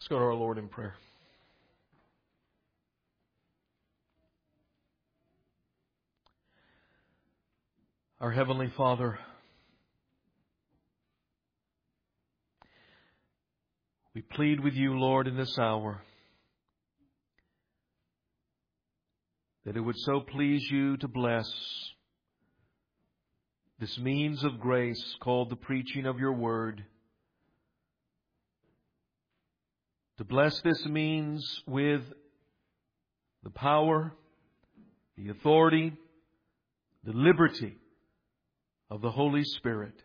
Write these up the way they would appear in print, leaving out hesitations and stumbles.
Let's go to our Lord in prayer. Our Heavenly Father, we plead with you, Lord, in this hour, that it would so please you to bless this means of grace called the preaching of your word. To bless this means with the power, the authority, the liberty of the Holy Spirit.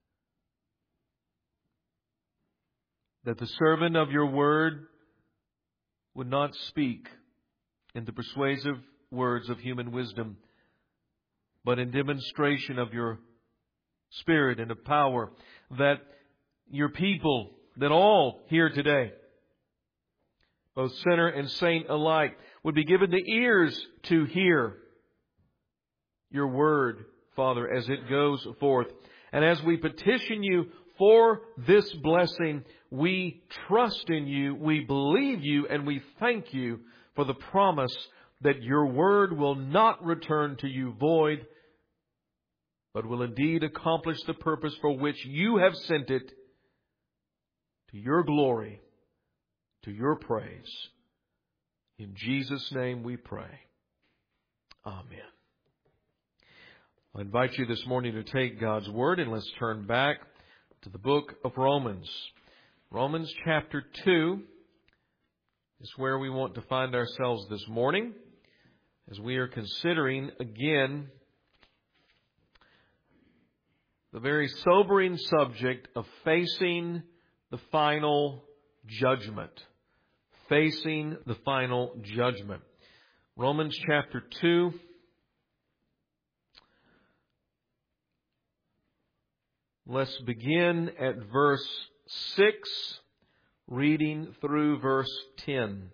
That the servant of your word would not speak in the persuasive words of human wisdom, but in demonstration of your Spirit and of power, that your people, that all here today, both sinner and saint alike, would be given the ears to hear your word, Father, as it goes forth. And as we petition you for this blessing, we trust in you, we believe you, and we thank you for the promise that your word will not return to you void, but will indeed accomplish the purpose for which you have sent it, to your glory, to your praise. In Jesus' name we pray. Amen. I invite you this morning to take God's word, and let's turn back to the book of Romans. Romans chapter 2 is where we want to find ourselves this morning, as we are considering again the very sobering subject of facing the final judgment. Facing the final judgment. Romans chapter 2. Let's begin at verse 6, reading through verse 10.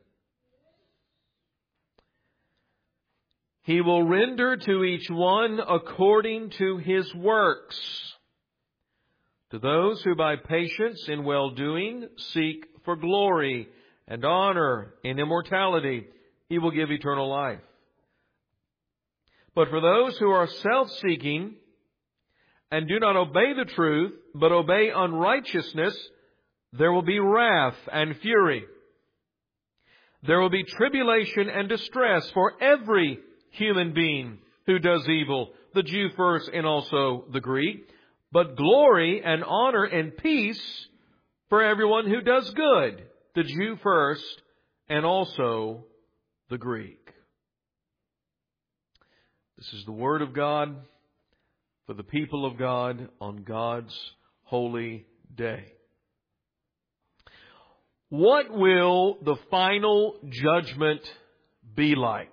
He will render to each one according to his works. To those who by patience in well-doing seek for glory and honor and immortality, He will give eternal life. But for those who are self-seeking and do not obey the truth, but obey unrighteousness, there will be wrath and fury. There will be tribulation and distress for every human being who does evil, the Jew first and also the Greek, but glory and honor and peace for everyone who does good, the Jew first and also the Greek. This is the Word of God for the people of God on God's holy day. What will the final judgment be like?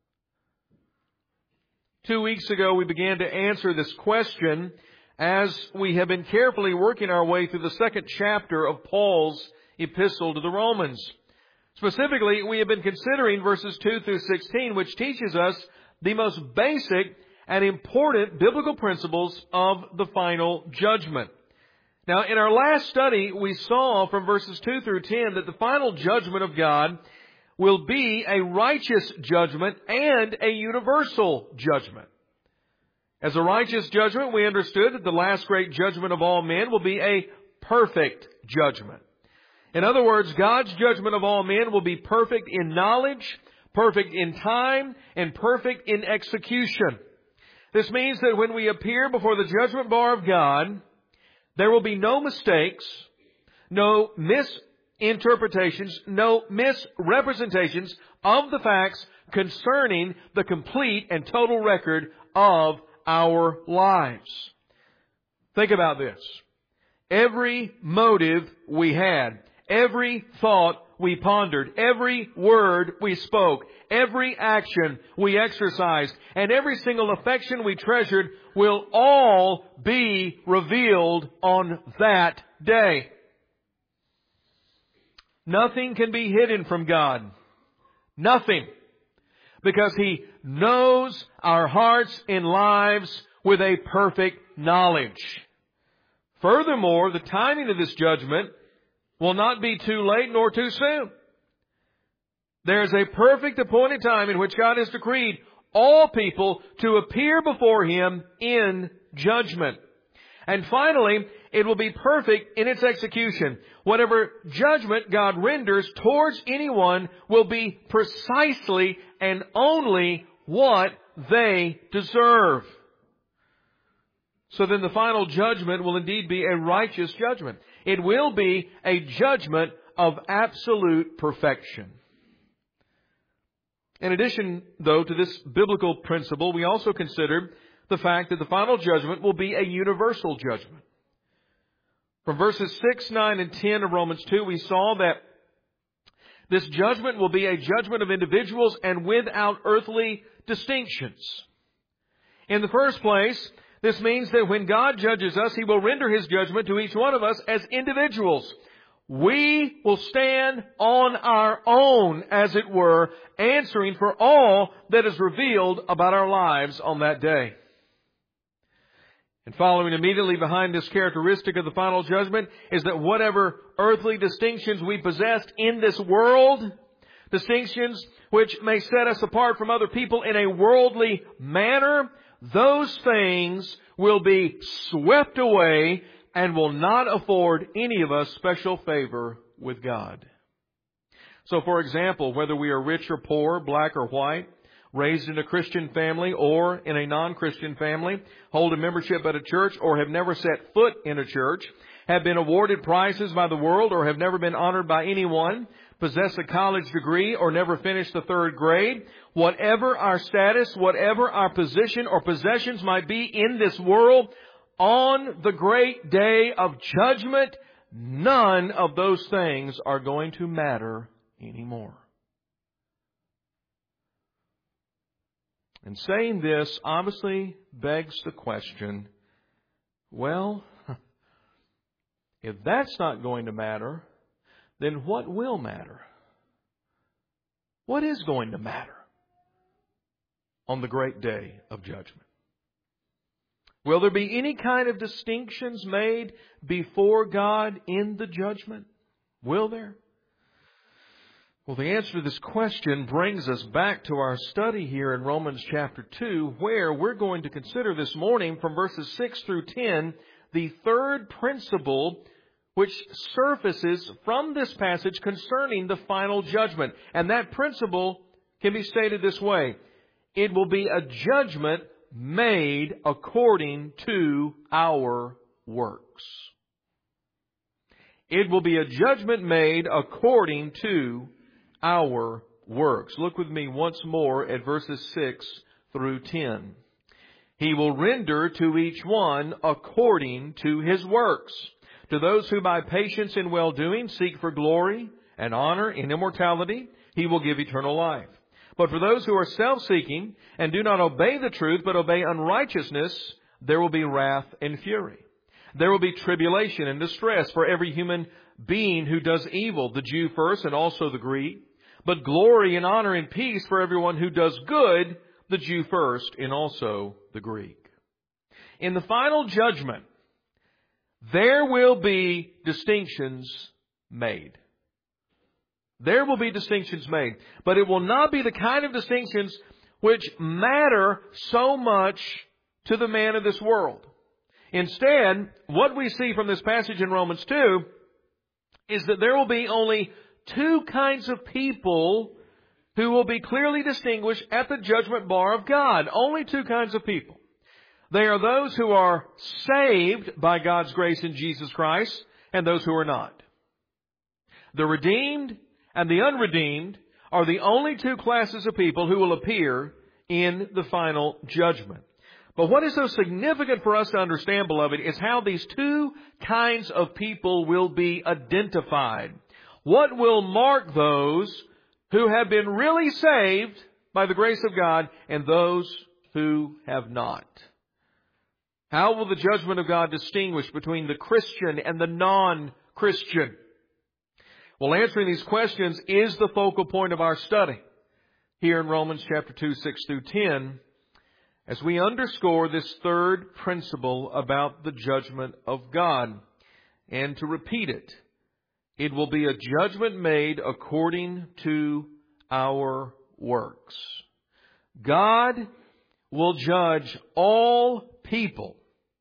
2 weeks ago, we began to answer this question as we have been carefully working our way through the second chapter of Paul's epistle to the Romans. Specifically, we have been considering verses 2 through 16, which teaches us the most basic and important biblical principles of the final judgment. Now, in our last study, we saw from verses 2 through 10 that the final judgment of God will be a righteous judgment and a universal judgment. As a righteous judgment, we understood that the last great judgment of all men will be a perfect judgment. In other words, God's judgment of all men will be perfect in knowledge, perfect in time, and perfect in execution. This means that when we appear before the judgment bar of God, there will be no mistakes, no misinterpretations, no misrepresentations of the facts concerning the complete and total record of our lives. Think about this. Every motive we had, every thought we pondered, every word we spoke, every action we exercised, and every single affection we treasured will all be revealed on that day. Nothing can be hidden from God. Nothing. Because He knows our hearts and lives with a perfect knowledge. Furthermore, the timing of this judgment will not be too late nor too soon. There is a perfect appointed time in which God has decreed all people to appear before Him in judgment. And finally, it will be perfect in its execution. Whatever judgment God renders towards anyone will be precisely and only what they deserve. So then the final judgment will indeed be a righteous judgment. It will be a judgment of absolute perfection. In addition, though, to this biblical principle, we also consider the fact that the final judgment will be a universal judgment. From verses 6, 9, and 10 of Romans 2, we saw that this judgment will be a judgment of individuals and without earthly distinctions. In the first place, this means that when God judges us, He will render His judgment to each one of us as individuals. We will stand on our own, as it were, answering for all that is revealed about our lives on that day. And following immediately behind this characteristic of the final judgment is that whatever earthly distinctions we possessed in this world, distinctions which may set us apart from other people in a worldly manner, those things will be swept away and will not afford any of us special favor with God. So, for example, whether we are rich or poor, black or white, raised in a Christian family or in a non-Christian family, hold a membership at a church or have never set foot in a church, have been awarded prizes by the world or have never been honored by anyone, possess a college degree or never finished the third grade, whatever our status, whatever our position or possessions might be in this world, on the great day of judgment, none of those things are going to matter anymore. And saying this obviously begs the question, well, if that's not going to matter, then what will matter? What is going to matter on the great day of judgment? Will there be any kind of distinctions made before God in the judgment? Will there? Well, the answer to this question brings us back to our study here in Romans chapter 2, where we're going to consider this morning from verses 6 through 10, the third principle which surfaces from this passage concerning the final judgment. And that principle can be stated this way: it will be a judgment made according to our works. It will be a judgment made according to our works. Look with me once more at verses 6 through 10. He will render to each one according to his works. To those who by patience in well-doing seek for glory and honor and immortality, He will give eternal life. But for those who are self-seeking and do not obey the truth but obey unrighteousness, there will be wrath and fury. There will be tribulation and distress for every human being who does evil, the Jew first and also the Greek. But glory and honor and peace for everyone who does good, the Jew first and also the Greek. In the final judgment, there will be distinctions made. There will be distinctions made. But it will not be the kind of distinctions which matter so much to the man of this world. Instead, what we see from this passage in Romans 2 is that there will be only two kinds of people who will be clearly distinguished at the judgment bar of God. Only two kinds of people. They are those who are saved by God's grace in Jesus Christ and those who are not. The redeemed and the unredeemed are the only two classes of people who will appear in the final judgment. But what is so significant for us to understand, beloved, is how these two kinds of people will be identified. What will mark those who have been really saved by the grace of God and those who have not? How will the judgment of God distinguish between the Christian and the non-Christian? Well, answering these questions is the focal point of our study here in Romans chapter 2, 6 through 10, as we underscore this third principle about the judgment of God. And to repeat it, It will be a judgment made according to our works. God will judge all people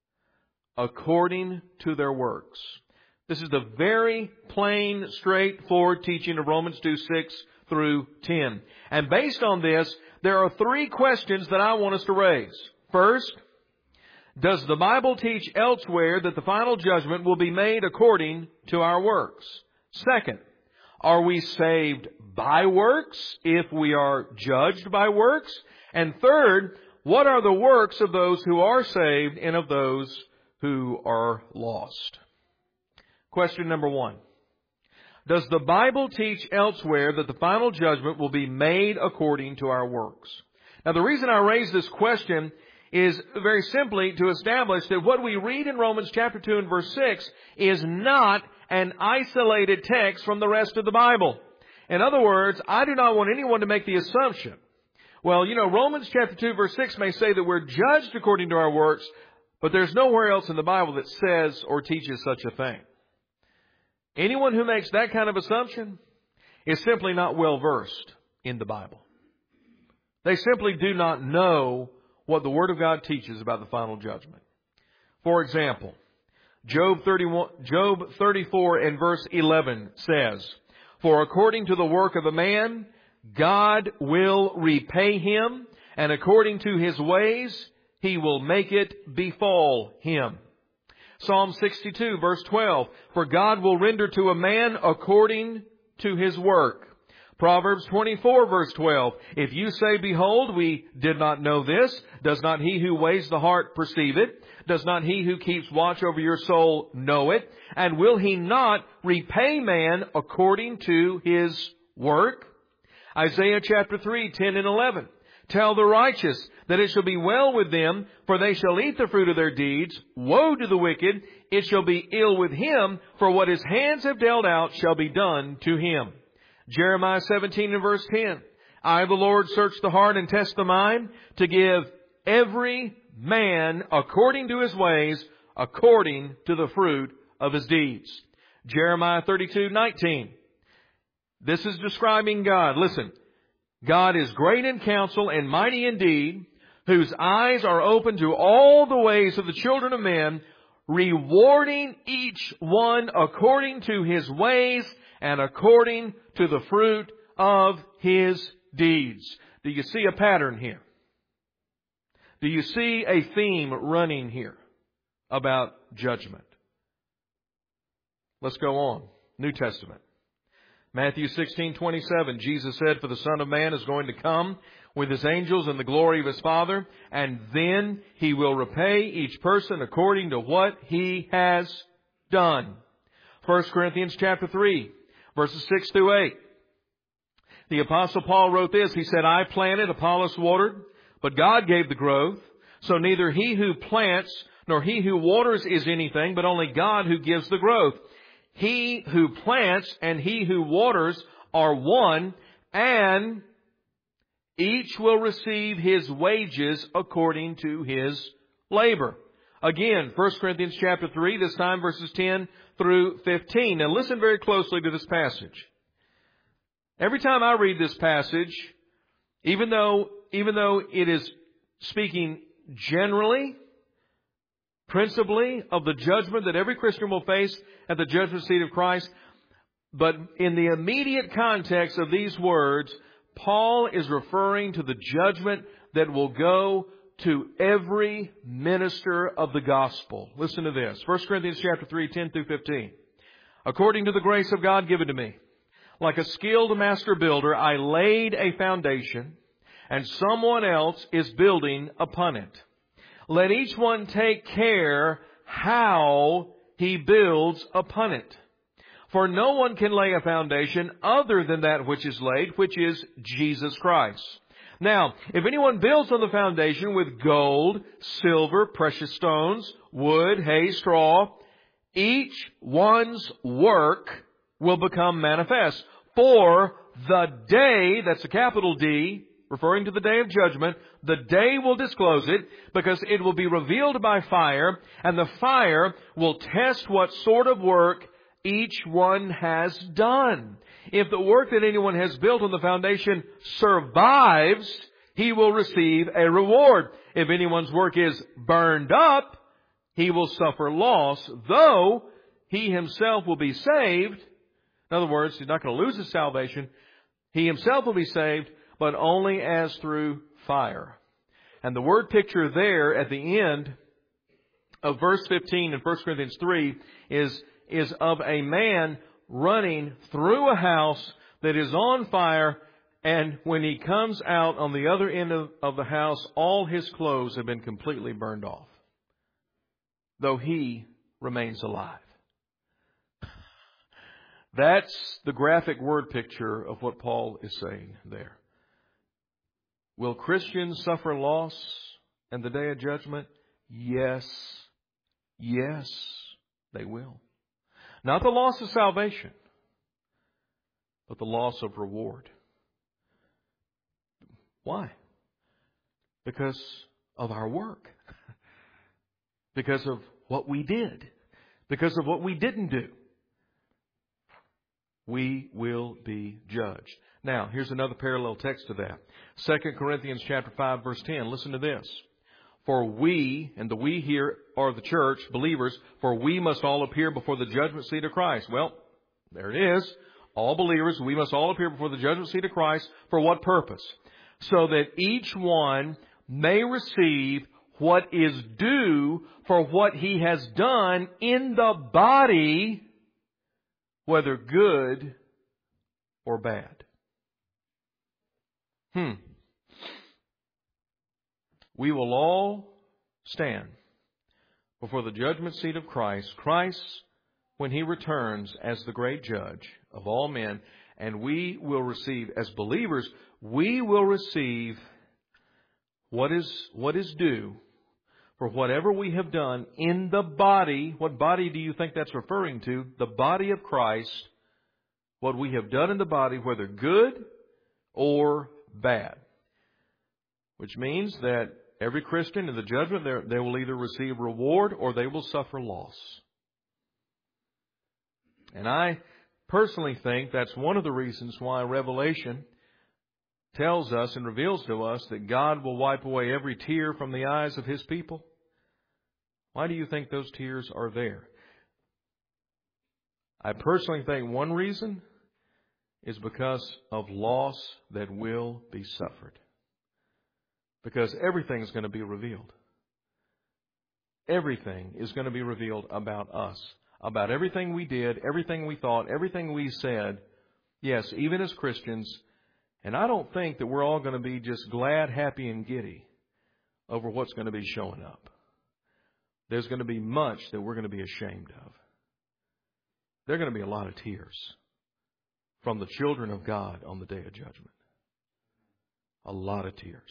according to their works. This is the very plain, straightforward teaching of Romans 2:6 through 10. And based on this, there are three questions that I want us to raise. First, does the Bible teach elsewhere that the final judgment will be made according to our works? Second, are we saved by works if we are judged by works? And third, what are the works of those who are saved and of those who are lost? Question number 1. Does the Bible teach elsewhere that the final judgment will be made according to our works? Now, the reason I raise this question is very simply to establish that what we read in Romans chapter 2 and verse 6 is not an isolated text from the rest of the Bible. In other words, I do not want anyone to make the assumption, well, Romans chapter 2 verse 6 may say that we're judged according to our works, but there's nowhere else in the Bible that says or teaches such a thing. Anyone who makes that kind of assumption is simply not well versed in the Bible. They simply do not know what the Word of God teaches about the final judgment. For example, Job 34 and verse 11 says, "For according to the work of a man, God will repay him, and according to his ways, He will make it befall him." Psalm 62 verse 12, "For God will render to a man according to his work." Proverbs 24 verse 12, "If you say, behold, we did not know this, does not he who weighs the heart perceive it? Does not he who keeps watch over your soul know it? And will he not repay man according to his work?" Isaiah chapter 3, 10 and 11, "Tell the righteous that it shall be well with them, for they shall eat the fruit of their deeds. Woe to the wicked, it shall be ill with him, for what his hands have dealt out shall be done to him." Jeremiah 17 and verse 10, "I, the Lord, search the heart and test the mind, to give every man according to his ways, according to the fruit of his deeds." Jeremiah 32:19. This is describing God. Listen, "God is great in counsel and mighty in deed, whose eyes are open to all the ways of the children of men, rewarding each one according to his ways and according to the fruit of his deeds." Do you see a pattern here? Do you see a theme running here about judgment? Let's go on. New Testament. Matthew 16:27, Jesus said, "For the Son of Man is going to come with His angels in the glory of His Father, and then He will repay each person according to what he has done." 1 Corinthians chapter 3, verses 6 through 8. The Apostle Paul wrote this. He said, "I planted, Apollos watered, but God gave the growth. So neither he who plants nor he who waters is anything, but only God who gives the growth. He who plants and he who waters are one, and each will receive his wages according to his labor." Again, 1 Corinthians chapter 3, this time verses 10 through 15. Now listen very closely to this passage. Every time I read this passage, even though it is speaking generally, principally of the judgment that every Christian will face at the judgment seat of Christ, but in the immediate context of these words, Paul is referring to the judgment that will go to every minister of the gospel. Listen to this. 1 Corinthians chapter 3, 10 through 15. "According to the grace of God given to me, like a skilled master builder, I laid a foundation, and someone else is building upon it. Let each one take care how he builds upon it. For no one can lay a foundation other than that which is laid, which is Jesus Christ. Now, if anyone builds on the foundation with gold, silver, precious stones, wood, hay, straw, each one's work will become manifest. For the day," that's a capital D, referring to the day of judgment, "the day will disclose it, because it will be revealed by fire, and the fire will test what sort of work each one has done. If the work that anyone has built on the foundation survives, he will receive a reward. If anyone's work is burned up, he will suffer loss, though he himself will be saved. In other words, he's not going to lose his salvation. He himself will be saved, but only as through fire. And the word picture there at the end of verse 15 in 1 Corinthians 3 is of a man running through a house that is on fire, and when he comes out on the other end of the house, all his clothes have been completely burned off, though he remains alive. That's the graphic word picture of what Paul is saying there. Will Christians suffer loss in the day of judgment? Yes. Yes, they will. Not the loss of salvation, but the loss of reward. Why? Because of our work. Because of what we did. Because of what we didn't do. We will be judged. Now, here's another parallel text to that. 2 Corinthians chapter 5, verse 10. Listen to this. For we, and the we here are the church, believers, for we must all appear before the judgment seat of Christ. Well, there it is. All believers, we must all appear before the judgment seat of Christ. For what purpose? So that each one may receive what is due for what he has done in the body, whether good or bad. We will all stand before the judgment seat of Christ. Christ, when He returns as the great judge of all men, and we will receive, as believers, we will receive what is due for whatever we have done in the body. What body do you think that's referring to? The body of Christ. What we have done in the body, whether good or bad. Which means that every Christian in the judgment, they will either receive reward or they will suffer loss. And I personally think that's one of the reasons why Revelation tells us and reveals to us that God will wipe away every tear from the eyes of His people. Why do you think those tears are there? I personally think one reason is because of loss that will be suffered. Because everything is going to be revealed. Everything is going to be revealed about us. About everything we did, everything we thought, everything we said. Yes, even as Christians. And I don't think that we're all going to be just glad, happy, and giddy over what's going to be showing up. There's going to be much that we're going to be ashamed of. There are going to be a lot of tears from the children of God on the day of judgment. A lot of tears.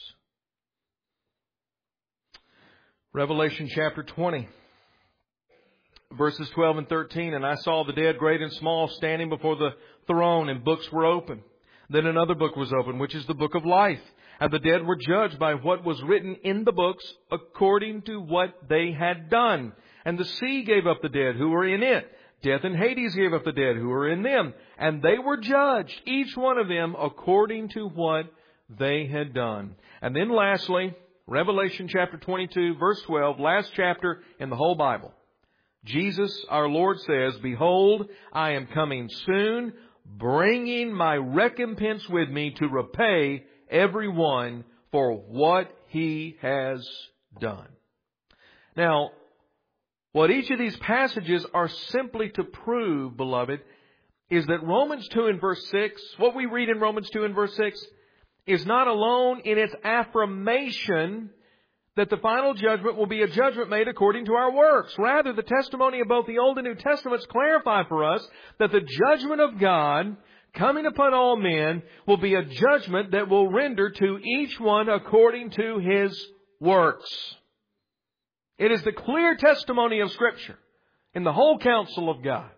Revelation chapter 20, verses 12 and 13. And I saw the dead, great and small, standing before the throne, and books were open. Then another book was opened, which is the book of life. And the dead were judged by what was written in the books according to what they had done. And the sea gave up the dead who were in it. Death and Hades gave up the dead who were in them. And they were judged, each one of them, according to what they had done. And then lastly, Revelation chapter 22, verse 12, last chapter in the whole Bible. Jesus, our Lord, says, Behold, I am coming soon, bringing my recompense with me to repay everyone for what he has done. Now, what each of these passages are simply to prove, beloved, is that Romans 2 and verse 6, what we read in Romans 2 and verse 6, is not alone in its affirmation that the final judgment will be a judgment made according to our works. Rather, the testimony of both the Old and New Testaments clarify for us that the judgment of God coming upon all men will be a judgment that will render to each one according to his works. It is the clear testimony of Scripture in the whole counsel of God.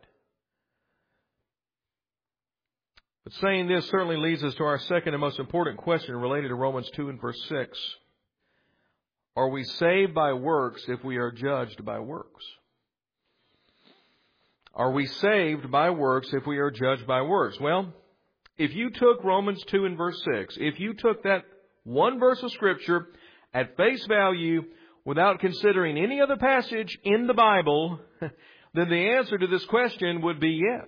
But saying this certainly leads us to our second and most important question related to Romans 2 and verse 6. Are we saved by works if we are judged by works? Are we saved by works if we are judged by works? Well, if you took Romans 2 and verse 6, if you took that one verse of Scripture at face value without considering any other passage in the Bible, then the answer to this question would be yes.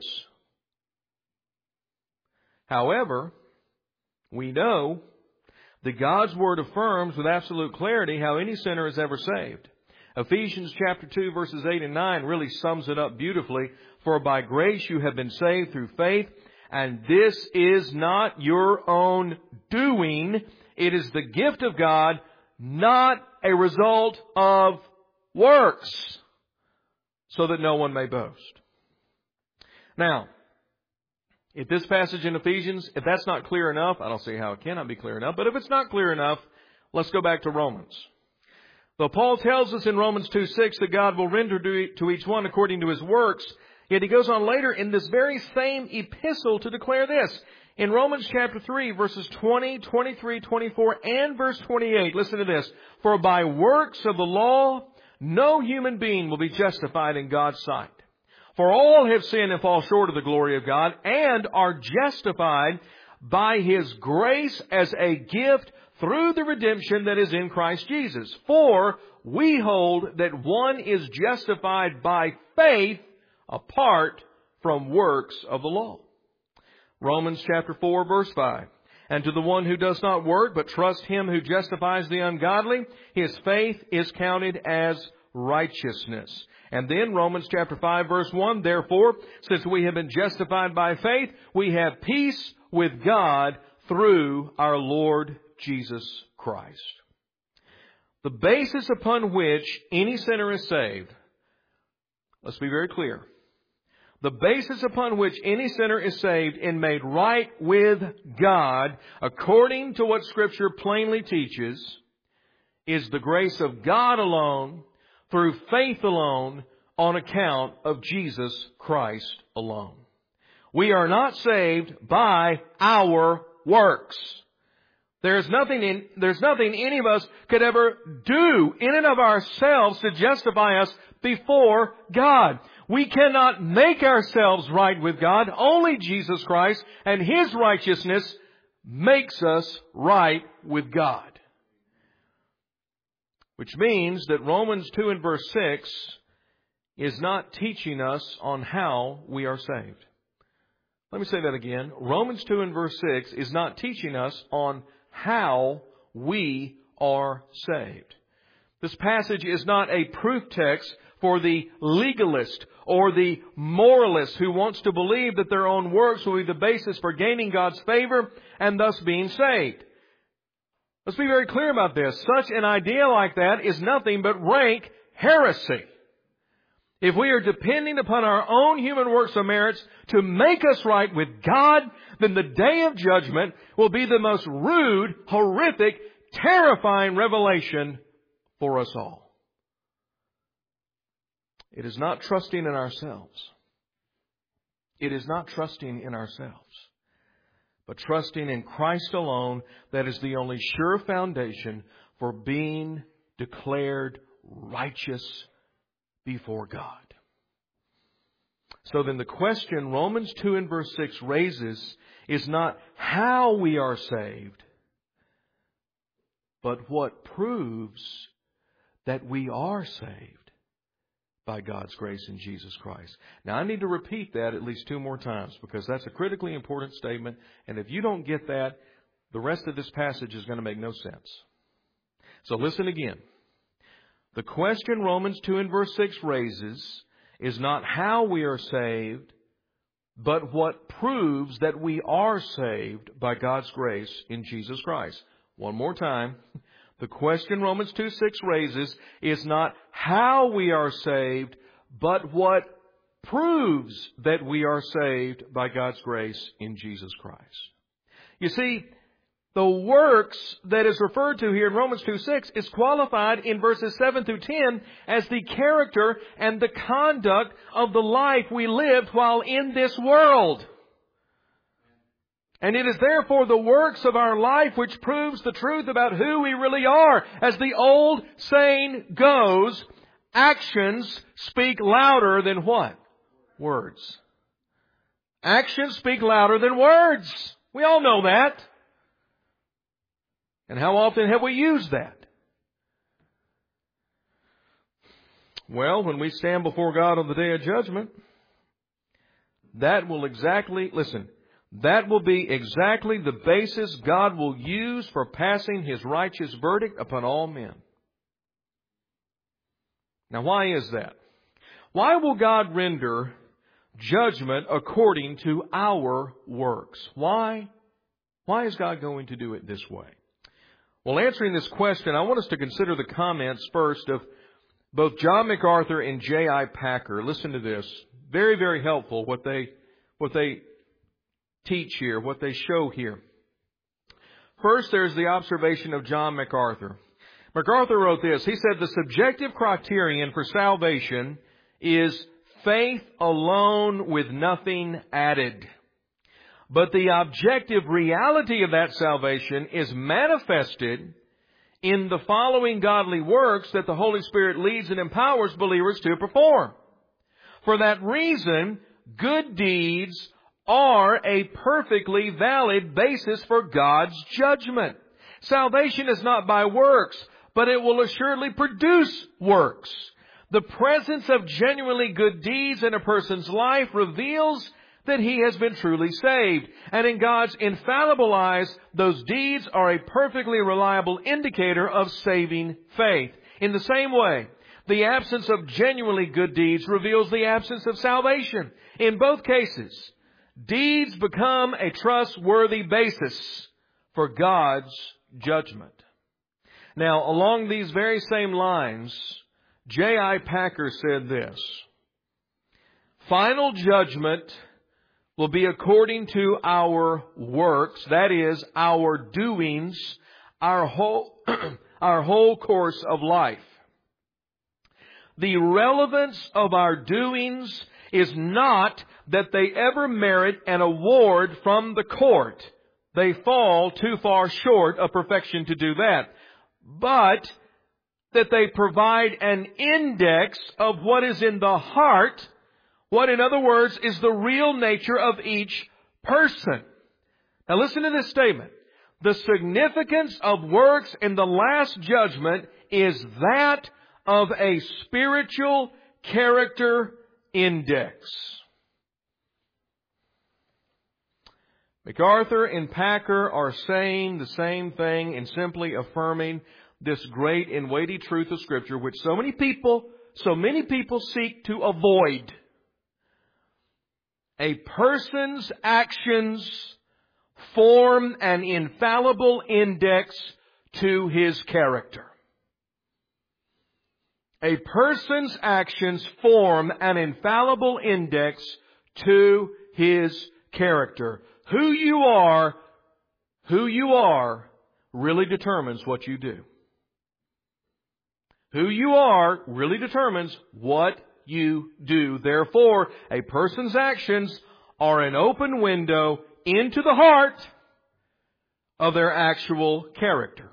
However, we know that God's Word affirms with absolute clarity how any sinner is ever saved. Ephesians chapter 2 verses 8 and 9 really sums it up beautifully. For by grace you have been saved through faith, and this is not your own doing. It is the gift of God, not a result of works, so that no one may boast. Now, if this passage in Ephesians, if that's not clear enough, I don't see how it cannot be clear enough, but if it's not clear enough, let's go back to Romans. Though Paul tells us in Romans 2:6 that God will render to each one according to his works, yet he goes on later in this very same epistle to declare this. In Romans chapter 3, verses 20, 23, 24, and verse 28, listen to this. For by works of the law, no human being will be justified in God's sight. For all have sinned and fall short of the glory of God, and are justified by His grace as a gift through the redemption that is in Christ Jesus. For we hold that one is justified by faith apart from works of the law. Romans chapter 4 verse 5. And to the one who does not work, but trusts Him who justifies the ungodly, his faith is counted as righteousness. And then Romans chapter 5 verse 1, therefore, since we have been justified by faith, we have peace with God through our Lord Jesus Christ. The basis upon which any sinner is saved, let's be very clear. The basis upon which any sinner is saved and made right with God, according to what Scripture plainly teaches, is the grace of God alone, through faith alone, on account of Jesus Christ alone. We are not saved by our works. There's nothing any of us could ever do in and of ourselves to justify us before God. We cannot make ourselves right with God. Only Jesus Christ and His righteousness makes us right with God. Which means that Romans 2 and verse 6 is not teaching us on how we are saved. Let me say that again. Romans 2 and verse 6 is not teaching us on how we are saved. This passage is not a proof text for the legalist or the moralist who wants to believe that their own works will be the basis for gaining God's favor and thus being saved. Let's be very clear about this. Such an idea like that is nothing but rank heresy. If we are depending upon our own human works or merits to make us right with God, then the day of judgment will be the most rude, horrific, terrifying revelation for us all. It is not trusting in ourselves. It is not trusting in ourselves, but trusting in Christ alone. That is the only sure foundation for being declared righteous before God. So then the question Romans 2 and verse 6 raises is not how we are saved, but what proves that we are saved by God's grace in Jesus Christ. Now I need to repeat that at least 2 more times because that's a critically important statement. And if you don't get that, the rest of this passage is going to make no sense. So listen again. The question Romans 2 and verse 6 raises is not how we are saved, but what proves that we are saved by God's grace in Jesus Christ. One more time. The question Romans 2:6 raises is not how we are saved, but what proves that we are saved by God's grace in Jesus Christ. You see, the works that is referred to here in Romans 2:6 is qualified in verses 7 through 10 as the character and the conduct of the life we lived while in this world. And it is therefore the works of our life which proves the truth about who we really are. As the old saying goes, actions speak louder than what? words. Actions speak louder than words. We all know that. And how often have we used that? Well, when we stand before God on the day of judgment, that will be exactly the basis God will use for passing His righteous verdict upon all men. Now, why is that? Why will God render judgment according to our works? Why? Why is God going to do it this way? Well, answering this question, I want us to consider the comments first of both John MacArthur and J.I. Packer. Listen to this. Very, very helpful what they teach here, what they show here. First, there's the observation of John MacArthur. MacArthur wrote this. He said, the subjective criterion for salvation is faith alone with nothing added. But the objective reality of that salvation is manifested in the following godly works that the Holy Spirit leads and empowers believers to perform. For that reason, good deeds are a perfectly valid basis for God's judgment. Salvation is not by works, but it will assuredly produce works. The presence of genuinely good deeds in a person's life reveals that he has been truly saved. And in God's infallible eyes, those deeds are a perfectly reliable indicator of saving faith. In the same way, the absence of genuinely good deeds reveals the absence of salvation. In both cases, deeds become a trustworthy basis for God's judgment. Now, along these very same lines, J.I. Packer said this: final judgment will be according to our works, that is, our doings, our whole course of life. The relevance of our doings is not that they ever merit an award from the court. They fall too far short of perfection to do that. But that they provide an index of what is in the heart, what, in other words, is the real nature of each person. Now listen to this statement. The significance of works in the last judgment is that of a spiritual character index. MacArthur and Packer are saying the same thing and simply affirming this great and weighty truth of Scripture, which so many people seek to avoid. A person's actions form an infallible index to his character. A person's actions form an infallible index to his character. Who you are really determines what you do. Who you are really determines what you do. Therefore, a person's actions are an open window into the heart of their actual character.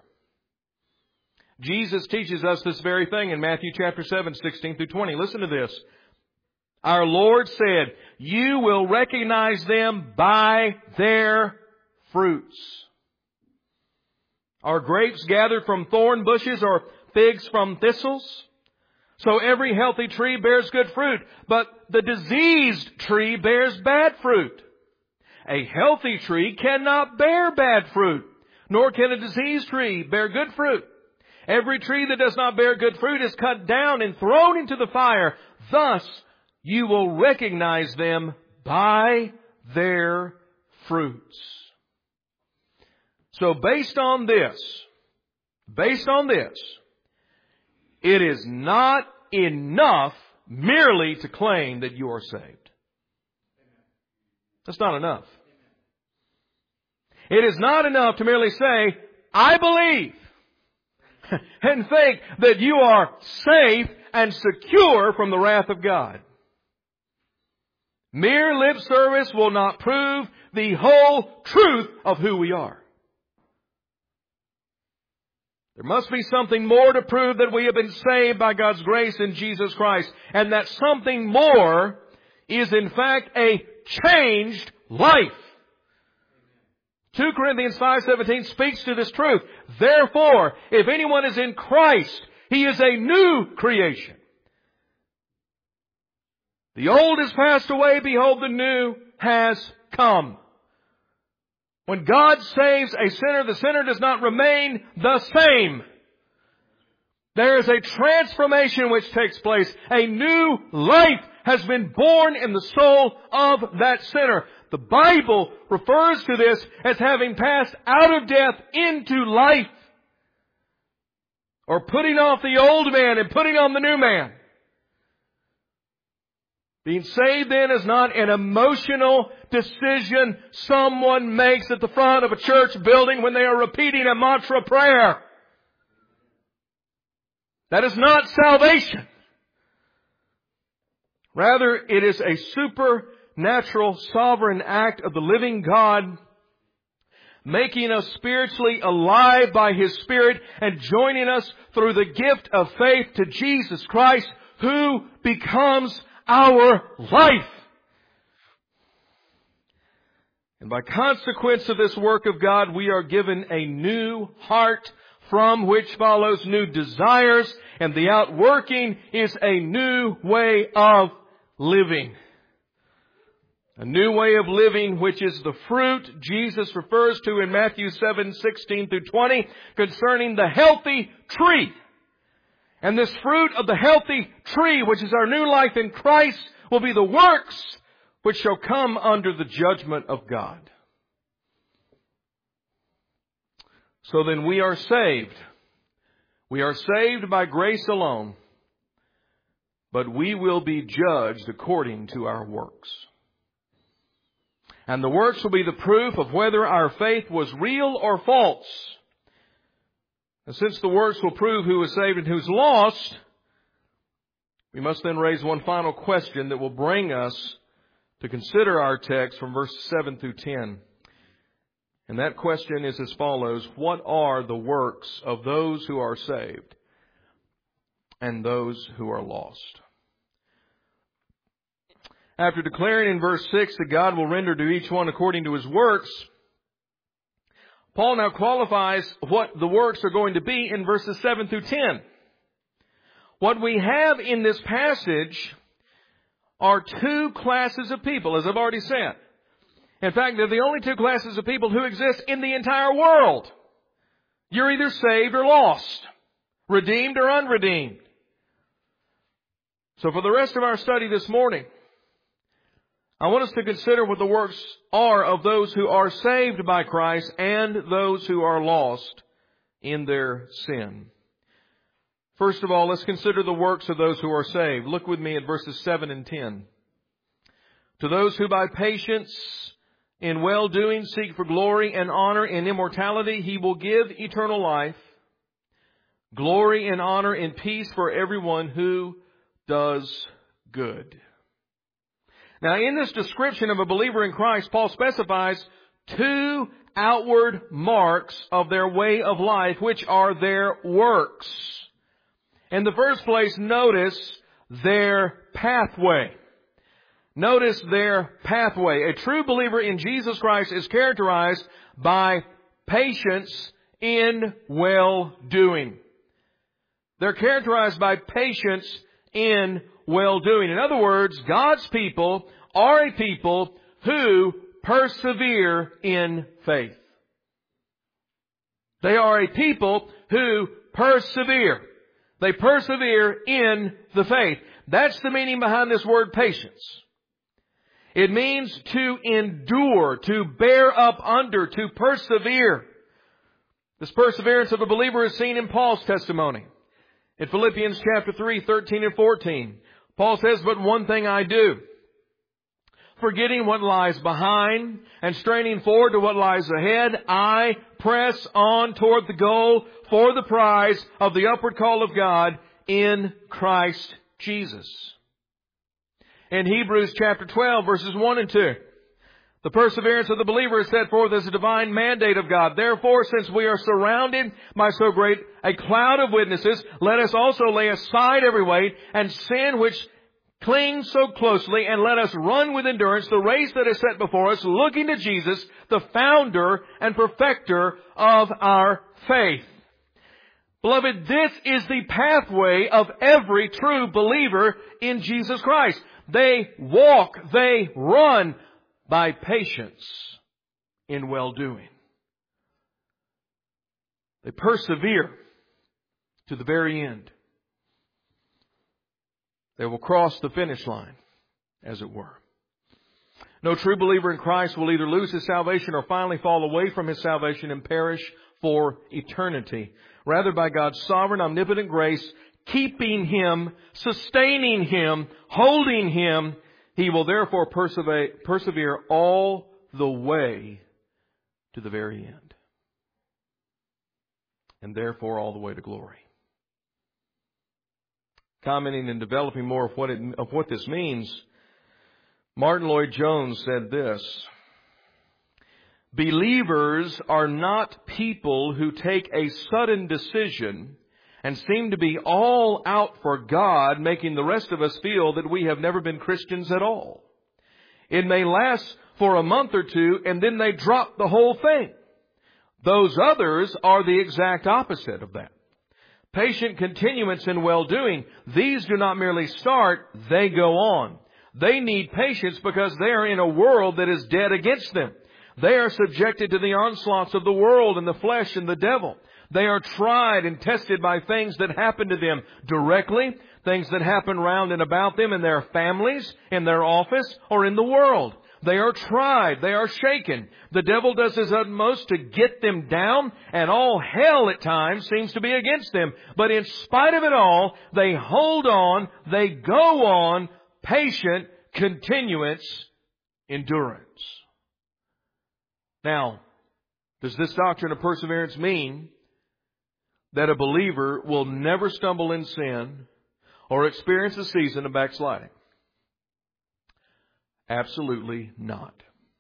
Jesus teaches us this very thing in Matthew chapter 7, 16 through 20. Listen to this. Our Lord said, "You will recognize them by their fruits. Are grapes gathered from thorn bushes or figs from thistles? So every healthy tree bears good fruit, but the diseased tree bears bad fruit. A healthy tree cannot bear bad fruit, nor can a diseased tree bear good fruit. Every tree that does not bear good fruit is cut down and thrown into the fire. Thus, you will recognize them by their fruits." So based on this, it is not enough merely to claim that you are saved. That's not enough. It is not enough to merely say, "I believe," and think that you are safe and secure from the wrath of God. Mere lip service will not prove the whole truth of who we are. There must be something more to prove that we have been saved by God's grace in Jesus Christ. And that something more is in fact a changed life. 2 Corinthians 5:17 speaks to this truth. Therefore, if anyone is in Christ, he is a new creation. The old has passed away, behold, the new has come. When God saves a sinner, the sinner does not remain the same. There is a transformation which takes place. A new life has been born in the soul of that sinner. The Bible refers to this as having passed out of death into life, or putting off the old man and putting on the new man. Being saved then is not an emotional decision someone makes at the front of a church building when they are repeating a mantra prayer. That is not salvation. Rather, it is a supernatural, sovereign act of the living God, making us spiritually alive by His Spirit and joining us through the gift of faith to Jesus Christ, who becomes our life. And by consequence of this work of God, we are given a new heart, from which follows new desires, and the outworking is a new way of living. A new way of living, which is the fruit Jesus refers to in Matthew 7:16 through 20, concerning the healthy tree. And this fruit of the healthy tree, which is our new life in Christ, will be the works which shall come under the judgment of God. So then we are saved. We are saved by grace alone, but we will be judged according to our works. And the works will be the proof of whether our faith was real or false. And since the works will prove who is saved and who's lost, we must then raise one final question that will bring us to consider our text from verses 7 through 10. And that question is as follows: what are the works of those who are saved and those who are lost? After declaring in verse 6 that God will render to each one according to his works, Paul now qualifies what the works are going to be in verses 7 through 10. What we have in this passage are two classes of people, as I've already said. In fact, they're the only two classes of people who exist in the entire world. You're either saved or lost, redeemed or unredeemed. So for the rest of our study this morning, I want us to consider what the works are of those who are saved by Christ and those who are lost in their sin. First of all, let's consider the works of those who are saved. Look with me at verses 7 and 10. To those who by patience in well-doing seek for glory and honor and immortality, He will give eternal life, glory and honor and peace for everyone who does good. Now, in this description of a believer in Christ, Paul specifies two outward marks of their way of life, which are their works. In the first place, notice their pathway. Notice their pathway. A true believer in Jesus Christ is characterized by patience in well-doing. They're characterized by patience in well-doing. In other words, God's people are a people who persevere in faith. They are a people who persevere. They persevere in the faith. That's the meaning behind this word patience. It means to endure, to bear up under, to persevere. This perseverance of a believer is seen in Paul's testimony. In Philippians chapter 3, 13 and 14, Paul says, "But one thing I do, forgetting what lies behind and straining forward to what lies ahead, I press on toward the goal for the prize of the upward call of God in Christ Jesus." In Hebrews chapter 12, verses 1 and 2, the perseverance of the believer is set forth as a divine mandate of God. Therefore, since we are surrounded by so great a cloud of witnesses, let us also lay aside every weight and sin which Cling so closely and let us run with endurance the race that is set before us, looking to Jesus, the founder and perfecter of our faith. Beloved, this is the pathway of every true believer in Jesus Christ. They walk, they run by patience in well-doing. They persevere to the very end. They will cross the finish line, as it were. No true believer in Christ will either lose his salvation or finally fall away from his salvation and perish for eternity. Rather, by God's sovereign, omnipotent grace, keeping him, sustaining him, holding him, he will therefore persevere all the way to the very end. And therefore all the way to glory. Commenting and developing more of what this means, Martin Lloyd-Jones said this: believers are not people who take a sudden decision and seem to be all out for God, making the rest of us feel that we have never been Christians at all. It may last for a month or two and then they drop the whole thing. Those others are the exact opposite of that. Patient continuance in well-doing. These do not merely start, they go on. They need patience because they are in a world that is dead against them. They are subjected to the onslaughts of the world and the flesh and the devil. They are tried and tested by things that happen to them directly, things that happen round and about them in their families, in their office, or in the world. They are tried. They are shaken. The devil does his utmost to get them down, and all hell at times seems to be against them. But in spite of it all, they hold on, they go on, patient, continuance, endurance. Now, does this doctrine of perseverance mean that a believer will never stumble in sin or experience a season of backsliding? Absolutely not.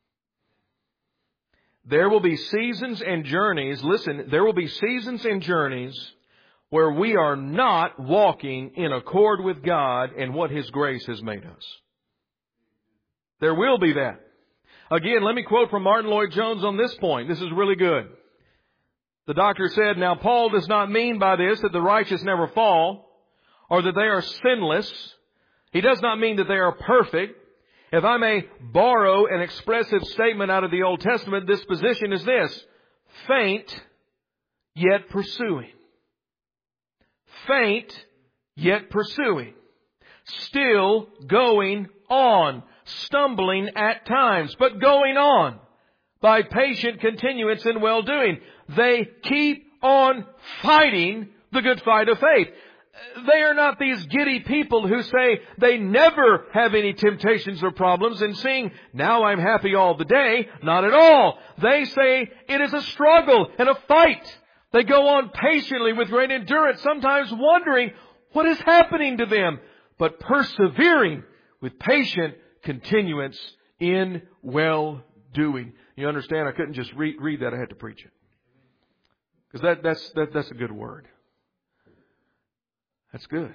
There will be seasons and journeys, listen, there will be seasons and journeys where we are not walking in accord with God and what His grace has made us. There will be that. Again, let me quote from Martin Lloyd-Jones on this point. This is really good. The doctor said, "Now Paul does not mean by this that the righteous never fall or that they are sinless. He does not mean that they are perfect. If I may borrow an expressive statement out of the Old Testament, this position is this: faint, yet pursuing. Faint, yet pursuing. Still going on. Stumbling at times, but going on. By patient continuance in well-doing. They keep on fighting the good fight of faith." They are not these giddy people who say they never have any temptations or problems and sing, "Now I'm happy all the day." Not at all. They say it is a struggle and a fight. They go on patiently with great endurance, sometimes wondering what is happening to them, but persevering with patient continuance in well-doing. You understand? I couldn't just read that. I had to preach it. Because that's a good word. That's good.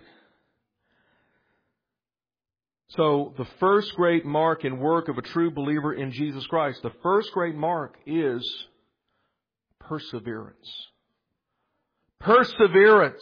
So the first great mark and work of a true believer in Jesus Christ, the first great mark is perseverance. Perseverance.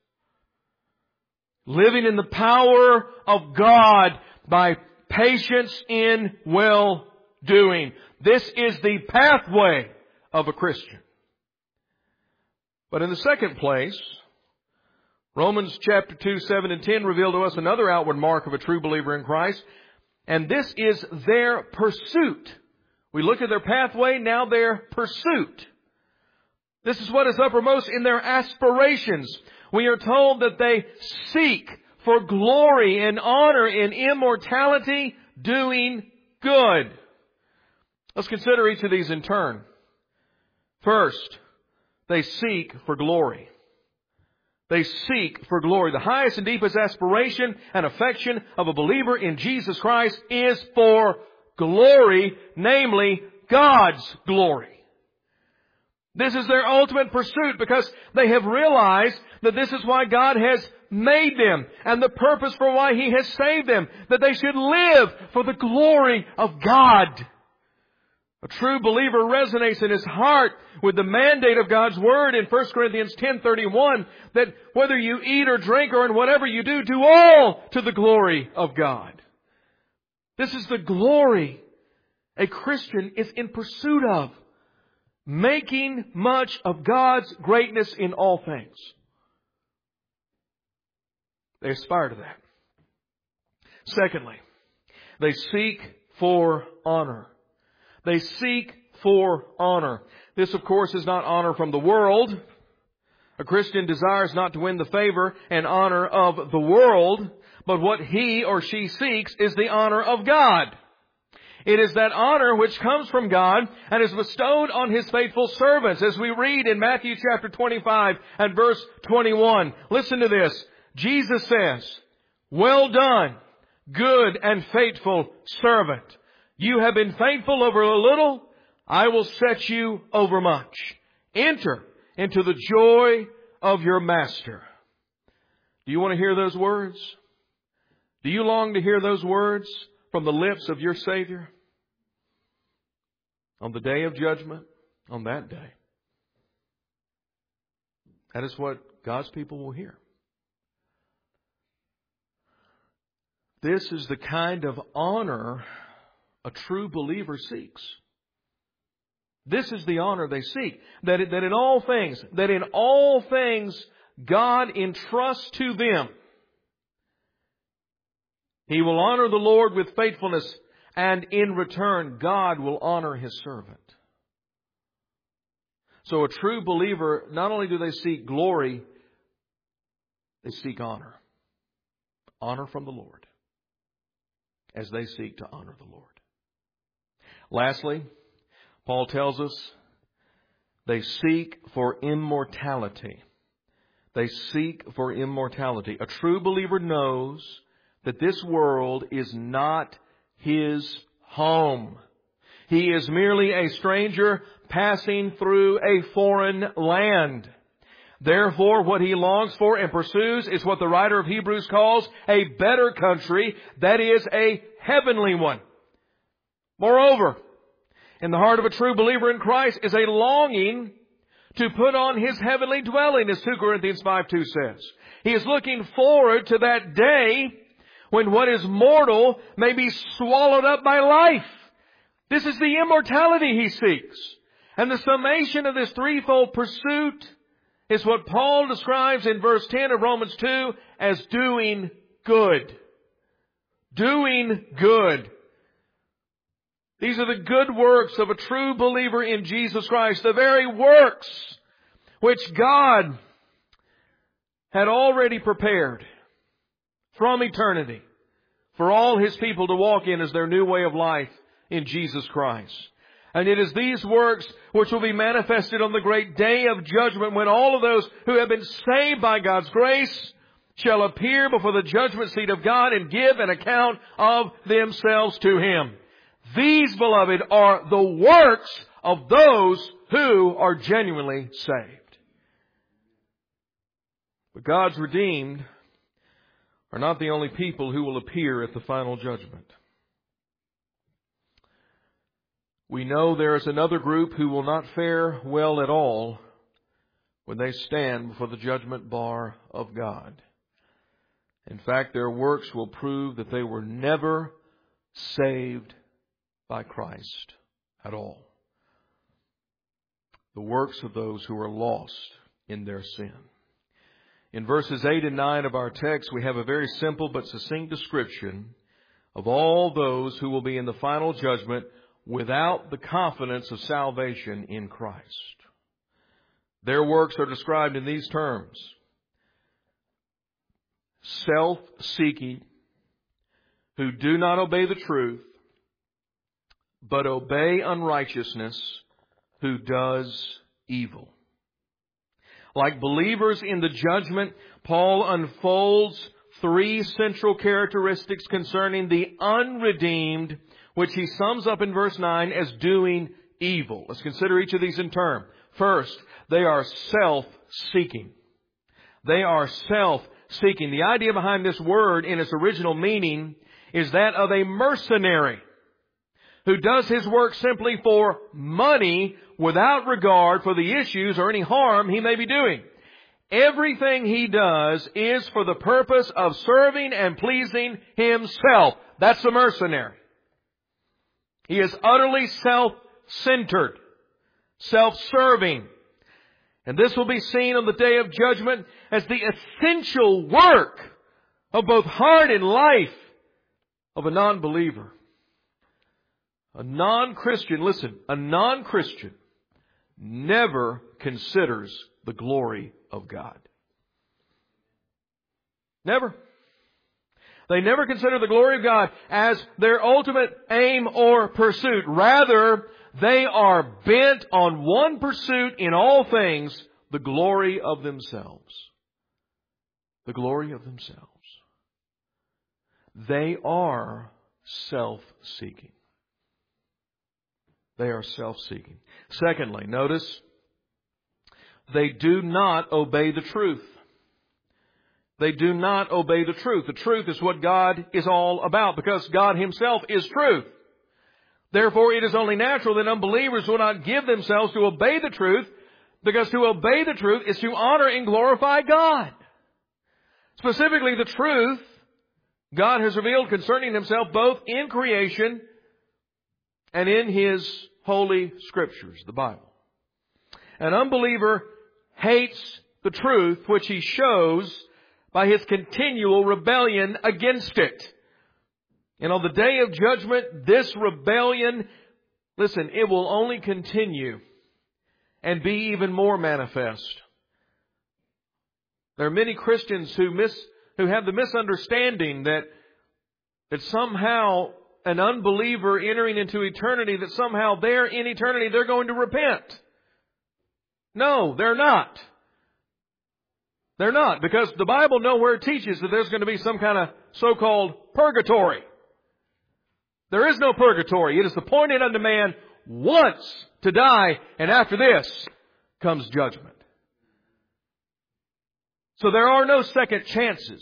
Living in the power of God by patience in well-doing. This is the pathway of a Christian. But in the second place, Romans chapter 2, 7 and 10 reveal to us another outward mark of a true believer in Christ. And this is their pursuit. We look at their pathway, now their pursuit. This is what is uppermost in their aspirations. We are told that they seek for glory and honor in immortality, doing good. Let's consider each of these in turn. First, they seek for glory. They seek for glory. The highest and deepest aspiration and affection of a believer in Jesus Christ is for glory, namely God's glory. This is their ultimate pursuit because they have realized that this is why God has made them and the purpose for why He has saved them. That they should live for the glory of God. A true believer resonates in his heart with the mandate of God's Word in 1 Corinthians 10:31 that whether you eat or drink or in whatever you do, do all to the glory of God. This is the glory a Christian is in pursuit of. Making much of God's greatness in all things. They aspire to that. Secondly, they seek for honor. They seek for honor. This, of course, is not honor from the world. A Christian desires not to win the favor and honor of the world, but what he or she seeks is the honor of God. It is that honor which comes from God and is bestowed on His faithful servants, as we read in Matthew chapter 25 and verse 21. Listen to this. Jesus says, "Well done, good and faithful servant. You have been faithful over a little, I will set you over much. Enter into the joy of your master." Do you want to hear those words? Do you long to hear those words from the lips of your Savior? On the day of judgment, on that day. That is what God's people will hear. This is the kind of honor a true believer seeks. This is the honor they seek. That in all things, God entrusts to them. He will honor the Lord with faithfulness, and in return, God will honor His servant. So a true believer, not only do they seek glory, they seek honor. Honor from the Lord, as they seek to honor the Lord. Lastly, Paul tells us they seek for immortality. They seek for immortality. A true believer knows that this world is not his home. He is merely a stranger passing through a foreign land. Therefore, what he longs for and pursues is what the writer of Hebrews calls a better country, that is, a heavenly one. Moreover, in the heart of a true believer in Christ is a longing to put on his heavenly dwelling, as 2 Corinthians 5:2 says. He is looking forward to that day when what is mortal may be swallowed up by life. This is the immortality he seeks. And the summation of this threefold pursuit is what Paul describes in verse 10 of Romans 2 as doing good. Doing good. These are the good works of a true believer in Jesus Christ. The very works which God had already prepared from eternity for all His people to walk in as their new way of life in Jesus Christ. And it is these works which will be manifested on the great day of judgment, when all of those who have been saved by God's grace shall appear before the judgment seat of God and give an account of themselves to Him. These, beloved, are the works of those who are genuinely saved. But God's redeemed are not the only people who will appear at the final judgment. We know there is another group who will not fare well at all when they stand before the judgment bar of God. In fact, their works will prove that they were never saved by Christ at all. The works of those who are lost in their sin. In verses 8 and 9 of our text, we have a very simple but succinct description of all those who will be in the final judgment without the confidence of salvation in Christ. Their works are described in these terms: self-seeking, who do not obey the truth, but obey unrighteousness, who does evil. Like believers in the judgment, Paul unfolds three central characteristics concerning the unredeemed, which he sums up in verse 9 as doing evil. Let's consider each of these in turn. First, they are self-seeking. They are self-seeking. self-seeking. The idea behind this word in its original meaning is that of a mercenary who does his work simply for money without regard for the issues or any harm he may be doing. Everything he does is for the purpose of serving and pleasing himself. That's a mercenary. He is utterly self-centered, self-serving. And this will be seen on the day of judgment as the essential work of both heart and life of a non-believer. A non-Christian, listen, a non-Christian never considers the glory of God. Never. They never consider the glory of God as their ultimate aim or pursuit. Rather, they are bent on one pursuit in all things, the glory of themselves. The glory of themselves. They are self-seeking. They are self-seeking. Secondly, notice, they do not obey the truth. They do not obey the truth. The truth is what God is all about, because God Himself is truth. Therefore, it is only natural that unbelievers will not give themselves to obey the truth, because to obey the truth is to honor and glorify God. Specifically, the truth God has revealed concerning Himself both in creation and in His holy Scriptures, the Bible. An unbeliever hates the truth which he shows by his continual rebellion against it. And on the day of judgment, this rebellion, listen, it will only continue and be even more manifest. There are many Christians who have the misunderstanding that somehow an unbeliever entering into eternity, that somehow there in eternity they're going to repent. No, they're not. They're not, because the Bible nowhere teaches that there's going to be some kind of so-called purgatory. There is no purgatory. It is appointed unto man once to die, and after this comes judgment. So there are no second chances.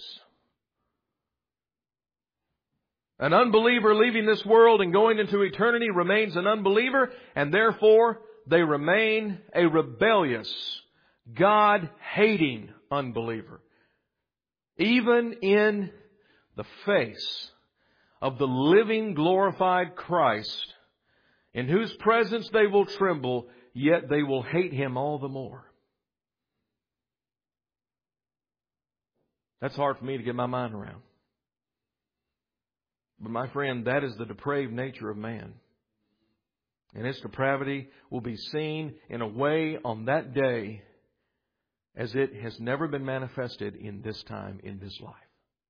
An unbeliever leaving this world and going into eternity remains an unbeliever, and therefore they remain a rebellious, God-hating unbeliever. Even in the face of the living, glorified Christ, in whose presence they will tremble, yet they will hate Him all the more. That's hard for me to get my mind around. But my friend, that is the depraved nature of man. And its depravity will be seen in a way on that day as it has never been manifested in this time, in this life.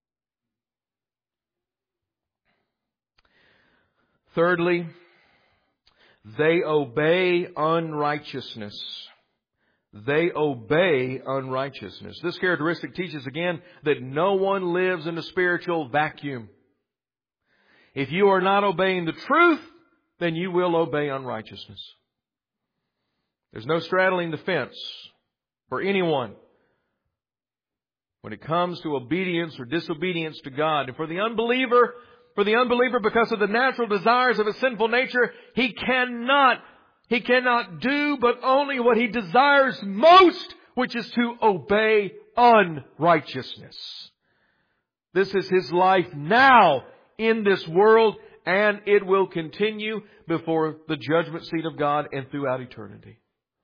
Thirdly, they obey unrighteousness. They obey unrighteousness. This characteristic teaches again that no one lives in a spiritual vacuum. If you are not obeying the truth, then you will obey unrighteousness. There's no straddling the fence for anyone when it comes to obedience or disobedience to God. And for the unbeliever, because of the natural desires of his sinful nature, he cannot do but only what he desires most, which is to obey unrighteousness. This is his life now in this world, and it will continue before the judgment seat of God and throughout eternity.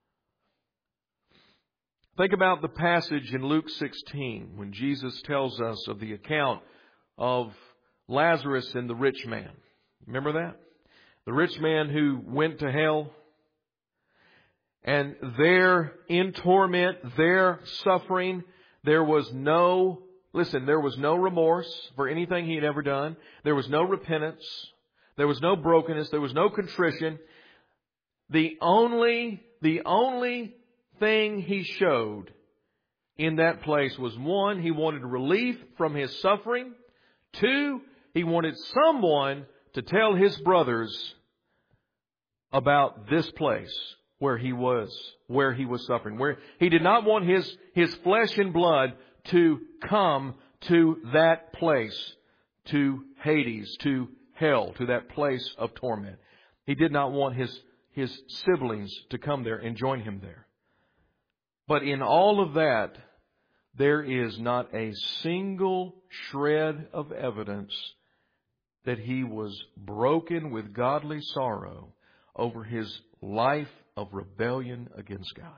Think about the passage in Luke 16 when Jesus tells us of the account of Lazarus and the rich man. Remember that? The rich man who went to hell, and there in torment, there suffering, there was no remorse for anything he had ever done. There was no repentance. There was no brokenness. There was no contrition. The only thing he showed in that place was, one, he wanted relief from his suffering. Two, he wanted someone to tell his brothers about this place where he was suffering. Where he did not want his flesh and blood to come to that place, to Hades, to hell, to that place of torment. He did not want his siblings to come there and join him there. But in all of that, there is not a single shred of evidence that he was broken with godly sorrow over his life of rebellion against God.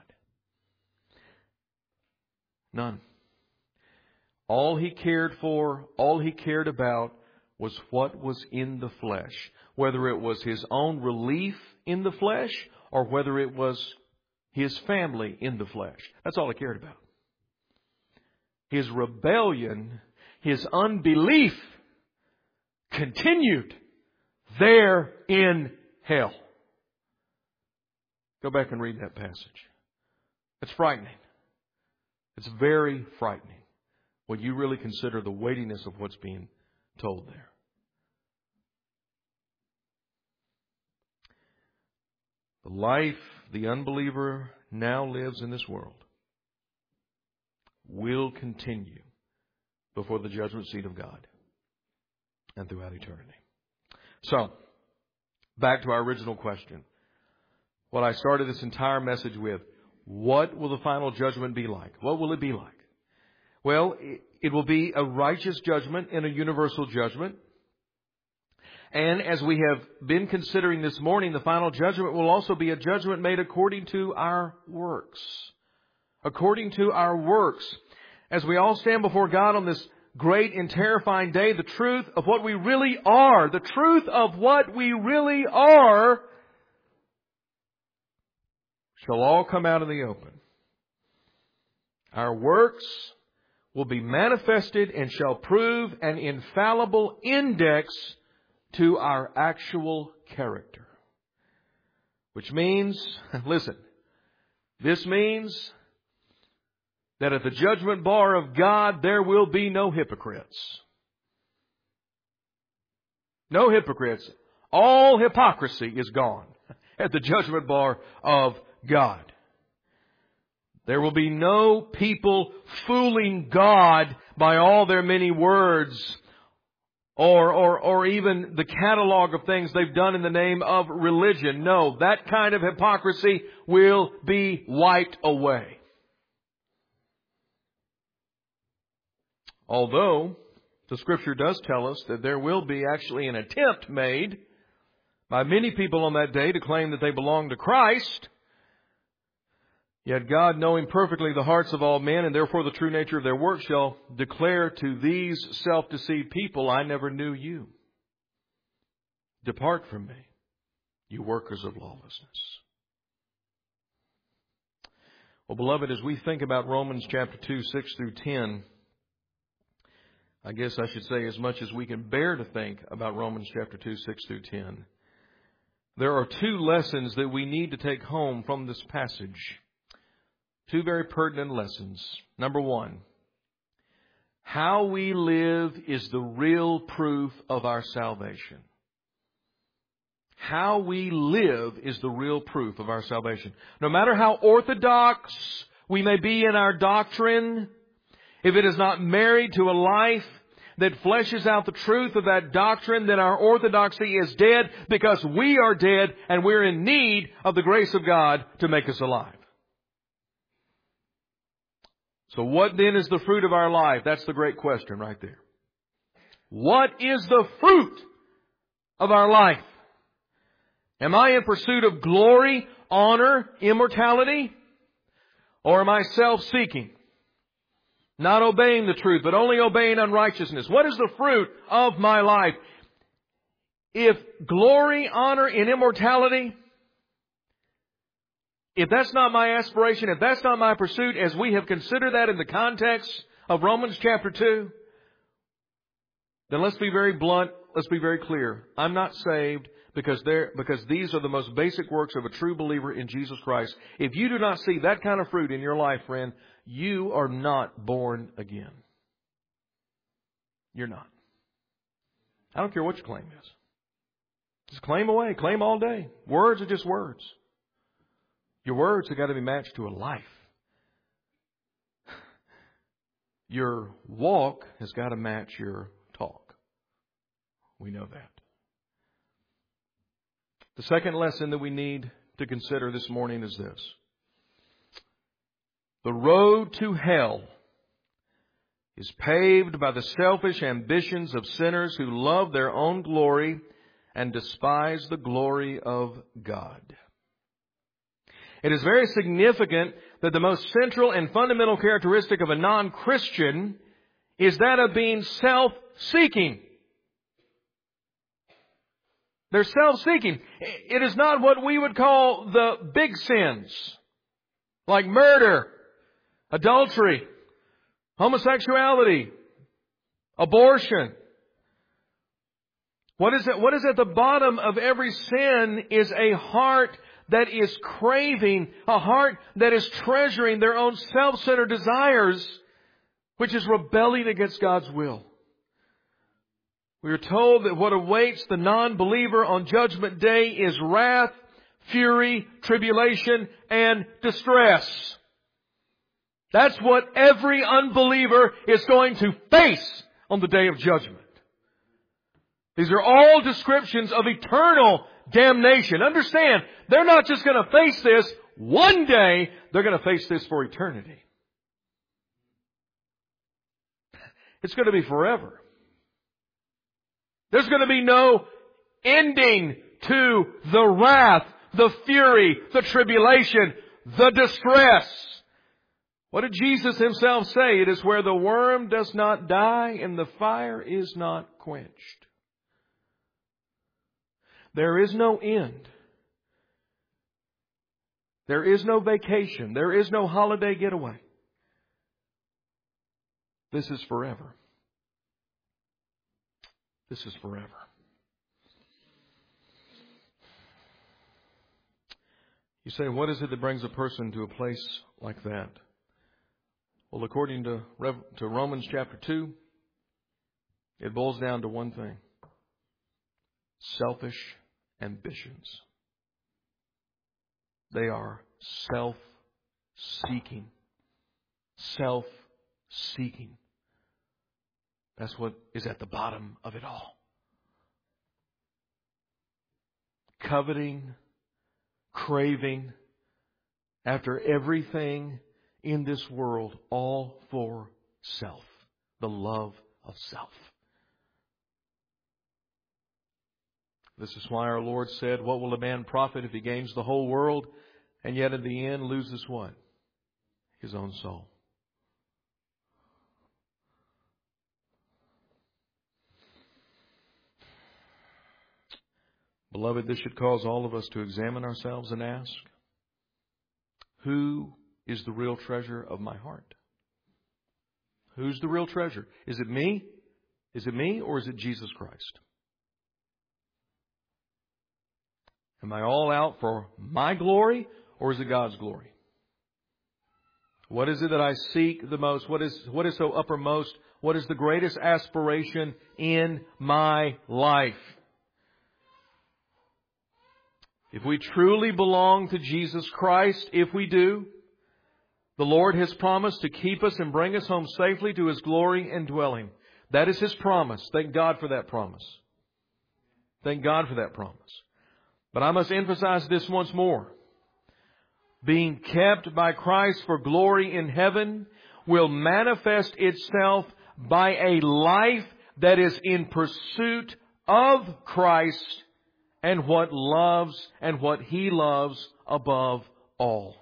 None. All he cared for, all he cared about was what was in the flesh. Whether it was his own relief in the flesh or whether it was his family in the flesh. That's all he cared about. His rebellion, his unbelief continued there in hell. Go back and read that passage. It's frightening. It's very frightening when you really consider the weightiness of what's being told there. The life the unbeliever now lives in this world will continue before the judgment seat of God and throughout eternity. So, back to our original question. What I started this entire message with, what will the final judgment be like? What will it be like? Well, it will be a righteous judgment and a universal judgment. And as we have been considering this morning, the final judgment will also be a judgment made according to our works. According to our works. As we all stand before God on this great and terrifying day, the truth of what we really are, the truth of what we really are, shall all come out in the open. Our works will be manifested and shall prove an infallible index to our actual character. Which means, listen, this means that at the judgment bar of God there will be no hypocrites. No hypocrites. All hypocrisy is gone at the judgment bar of God. There will be no people fooling God by all their many words or even the catalog of things they've done in the name of religion. No, that kind of hypocrisy will be wiped away. Although the Scripture does tell us that there will be actually an attempt made by many people on that day to claim that they belong to Christ. Yet God, knowing perfectly the hearts of all men, and therefore the true nature of their work, shall declare to these self-deceived people, I never knew you. Depart from me, you workers of lawlessness. Well, beloved, as we think about Romans chapter 2, 6 through 10, I guess I should say as much as we can bear to think about Romans chapter 2, 6 through 10, there are two lessons that we need to take home from this passage. Two very pertinent lessons. Number one, how we live is the real proof of our salvation. How we live is the real proof of our salvation. No matter how orthodox we may be in our doctrine, if it is not married to a life that fleshes out the truth of that doctrine, then our orthodoxy is dead because we are dead and we're in need of the grace of God to make us alive. So what then is the fruit of our life? That's the great question right there. What is the fruit of our life? Am I in pursuit of glory, honor, immortality? Or am I self-seeking? Not obeying the truth, but only obeying unrighteousness. What is the fruit of my life? If glory, honor, and immortality, if that's not my aspiration, if that's not my pursuit, as we have considered that in the context of Romans chapter 2, then let's be very blunt, let's be very clear. I'm not saved because these are the most basic works of a true believer in Jesus Christ. If you do not see that kind of fruit in your life, friend, you are not born again. You're not. I don't care what your claim is. Just claim away. Claim all day. Words are just words. Your words have got to be matched to a life. Your walk has got to match your talk. We know that. The second lesson that we need to consider this morning is this. The road to hell is paved by the selfish ambitions of sinners who love their own glory and despise the glory of God. It is very significant that the most central and fundamental characteristic of a non-Christian is that of being self-seeking. They're self-seeking. It is not what we would call the big sins, like murder, adultery, homosexuality, abortion. What is at the bottom of every sin is a heart that is craving, a heart that is treasuring their own self-centered desires, which is rebelling against God's will. We are told that what awaits the non-believer on Judgment Day is wrath, fury, tribulation, and distress. That's what every unbeliever is going to face on the Day of Judgment. These are all descriptions of eternal damnation. Understand, they're not just going to face this one day, they're going to face this for eternity. It's going to be forever. There's going to be no ending to the wrath, the fury, the tribulation, the distress. What did Jesus Himself say? It is where the worm does not die and the fire is not quenched. There is no end. There is no vacation. There is no holiday getaway. This is forever. This is forever. You say, what is it that brings a person to a place like that? Well, according to Romans chapter 2, it boils down to one thing. Selfish ambitions. They are self-seeking. Self-seeking. That's what is at the bottom of it all. Coveting, craving after everything in this world, all for self. The love of self. This is why our Lord said, what will a man profit if he gains the whole world and yet in the end loses what? His own soul. Beloved, this should cause all of us to examine ourselves and ask, who is the real treasure of my heart? Who's the real treasure? Is it me? Is it me or is it Jesus Christ? Am I all out for my glory or is it God's glory? What is it that I seek the most? What is so uppermost? What is the greatest aspiration in my life? If we truly belong to Jesus Christ, if we do, the Lord has promised to keep us and bring us home safely to His glory and dwelling. That is His promise. Thank God for that promise. Thank God for that promise. But I must emphasize this once more. Being kept by Christ for glory in heaven will manifest itself by a life that is in pursuit of Christ and what loves and what He loves above all.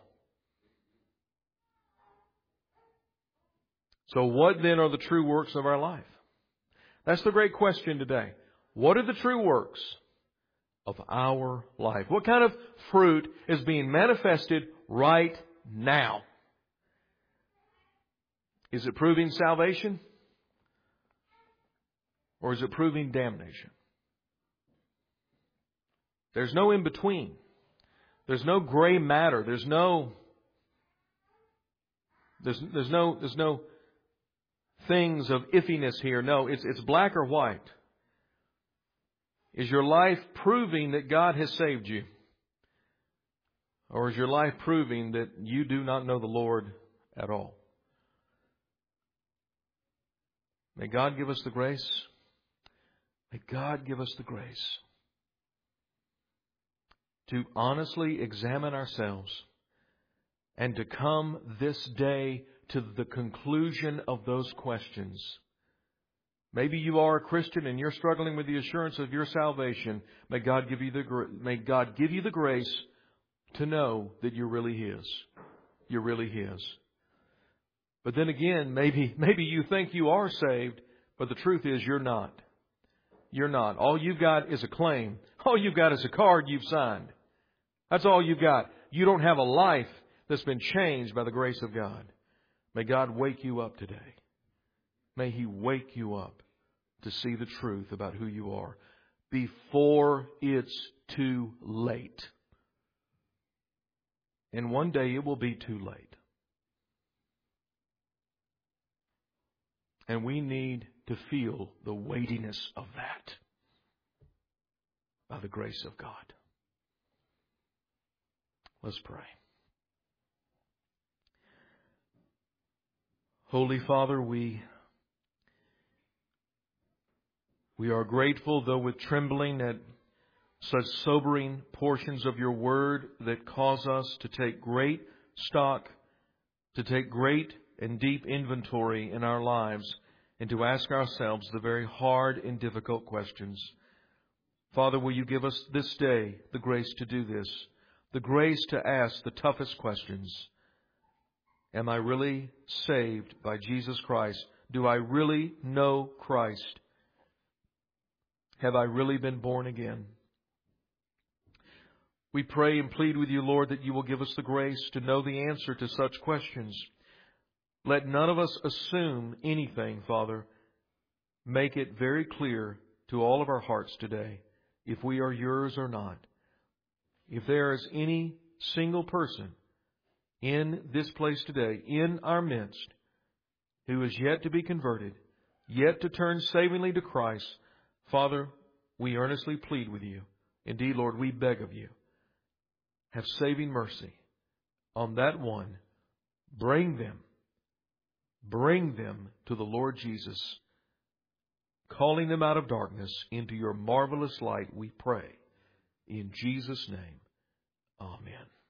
So what then are the true works of our life? That's the great question today. What are the true works of our life? What kind of fruit is being manifested right now? Is it proving salvation? Or is it proving damnation? There's no in between. There's no gray matter. There's no things of iffiness here. No, it's black or white. Is your life proving that God has saved you? Or is your life proving that you do not know the Lord at all? May God give us the grace. May God give us the grace to honestly examine ourselves and to come this day to the conclusion of those questions. Maybe you are a Christian and you're struggling with the assurance of your salvation. May God give you the grace to know that you're really His. You're really His. But then again, maybe you think you are saved, but the truth is you're not. You're not. All you've got is a claim. All you've got is a card you've signed. That's all you've got. You don't have a life that's been changed by the grace of God. May God wake you up today. May He wake you up to see the truth about who you are before it's too late. And one day it will be too late. And we need to feel the weightiness of that by the grace of God. Let's pray. Holy Father, we are grateful, though with trembling, at such sobering portions of your word that cause us to take great stock, to take great and deep inventory in our lives, and to ask ourselves the very hard and difficult questions. Father, will you give us this day the grace to do this, the grace to ask the toughest questions? Am I really saved by Jesus Christ? Do I really know Christ? Have I really been born again? We pray and plead with you, Lord, that you will give us the grace to know the answer to such questions. Let none of us assume anything, Father. Make it very clear to all of our hearts today if we are yours or not. If there is any single person in this place today, in our midst, who is yet to be converted, yet to turn savingly to Christ, Father, we earnestly plead with you. Indeed, Lord, we beg of you. Have saving mercy on that one. Bring them to the Lord Jesus, calling them out of darkness into your marvelous light, we pray. In Jesus' name, amen.